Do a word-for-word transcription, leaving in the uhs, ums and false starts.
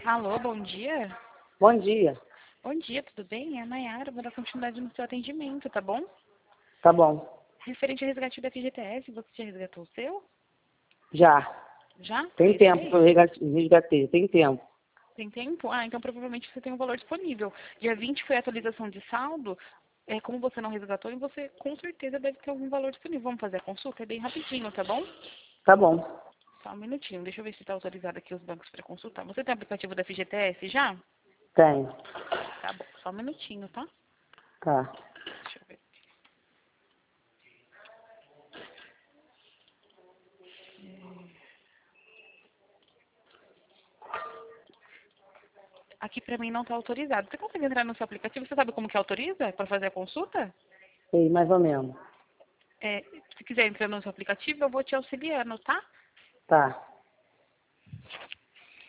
Alô, bom dia. Bom dia. Bom dia, tudo bem? É a Nayara, vou dar continuidade no seu atendimento, tá bom? Tá bom. Referente ao resgate da F G T S, você já resgatou o seu? Já. Já? Tem Foi tempo esse que eu aí? resgatei, resgatei, tem tempo. Tem tempo? Ah, então provavelmente você tem um valor disponível. Dia vinte foi a atualização de saldo. É, como você não resgatou, e você com certeza deve ter algum valor disponível. Vamos fazer a consulta? É bem rapidinho, tá bom? Tá bom. Só um minutinho, deixa eu ver se está autorizado aqui os bancos para consultar. Você tem aplicativo da F G T S já? Tem. Tá bom, só um minutinho, tá? Tá. Deixa eu ver. Aqui pra mim não tá autorizado. Você consegue entrar no seu aplicativo? Você sabe como que autoriza para fazer a consulta? Sei, mais ou menos. É, se quiser entrar no seu aplicativo, eu vou te auxiliando, tá? Tá.